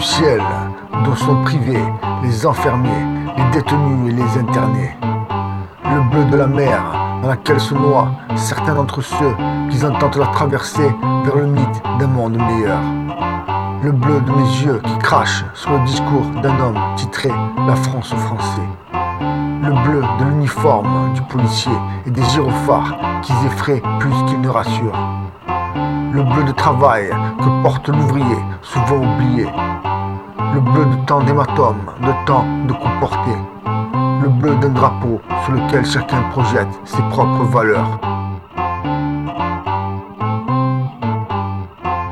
ciel dont sont privés les enfermés, les détenus et les internés. Le bleu de la mer dans laquelle se noient certains d'entre ceux qui entendent la traversée vers le mythe d'un monde meilleur. Le bleu de mes yeux qui crache sur le discours d'un homme titré La France aux Français. Le bleu de l'uniforme du policier et des gyrophares qui effraient plus qu'ils ne rassurent. Le bleu de travail que porte l'ouvrier, souvent oublié. Le bleu de tant d'hématomes, de tant de coups portés. Le bleu d'un drapeau sur lequel chacun projette ses propres valeurs.